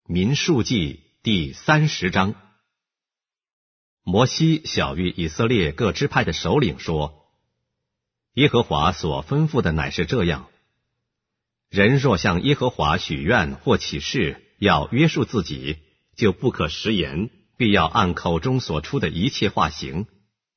民数记第30章。摩西晓谕以色列各支派的首领说：耶和华所吩咐的乃是这样，人若向耶和华许愿或起誓，要约束自己，就不可食言，必要按口中所出的一切话行。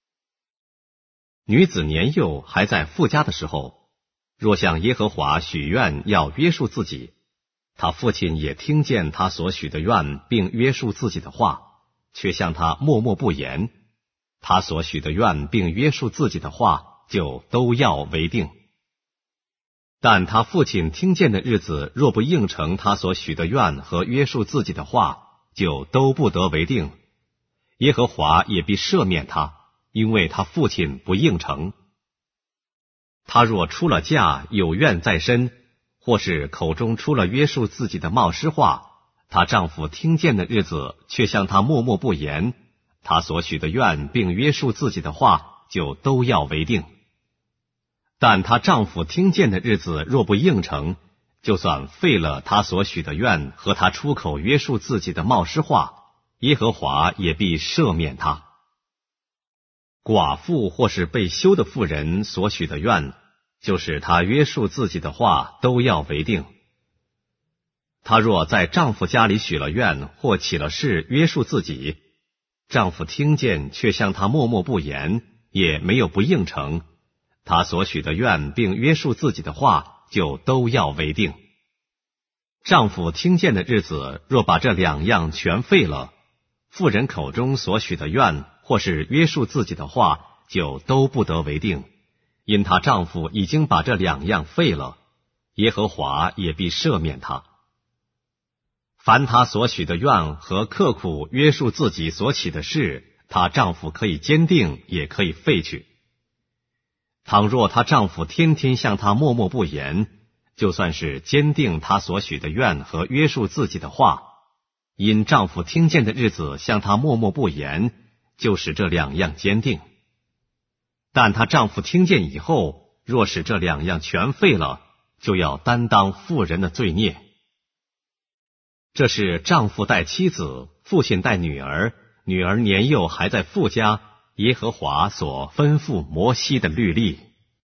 女子年幼还在父家的时候，若向耶和华许愿要约束自己，他父亲也听见他所许的愿，并约束自己的话，却向他默默不言，他所许的愿并约束自己的话，就都要为定。但他父亲听见的日子，若不应承他所许的愿和约束自己的话，就都不得为定。耶和华也必赦免他，因为他父亲不应承。他若出了嫁，有怨在身，或是口中出了约束自己的冒失话，她丈夫听见的日子，却向她默默不言，她所许的愿并约束自己的话，就都要为定。但她丈夫听见的日子若不应承，就算废了她所许的愿和她出口约束自己的冒失话，耶和华也必赦免她。寡妇或是被休的妇人所许的愿，就是她约束自己的话，都要为定。她若在丈夫家里许了愿或起了誓约束自己，丈夫听见却向她默默不言，也没有不应承，她所许的愿并约束自己的话，就都要为定。丈夫听见的日子，若把这两样全废了，妇人口中所许的愿或是约束自己的话，就都不得为定，因她丈夫已经把这两样废了，耶和华也必赦免她。凡她所许的愿和刻苦约束自己所起的事，她丈夫可以坚定，也可以废去。倘若她丈夫天天向她默默不言，就算是坚定她所许的愿和约束自己的话，因丈夫听见的日子向她默默不言，就使这两样坚定。但她丈夫听见以后，若使这两样全废了，就要担当妇人的罪孽。这是丈夫带妻子，父亲带女儿，女儿年幼还在父家，耶和华所吩咐摩西的律例。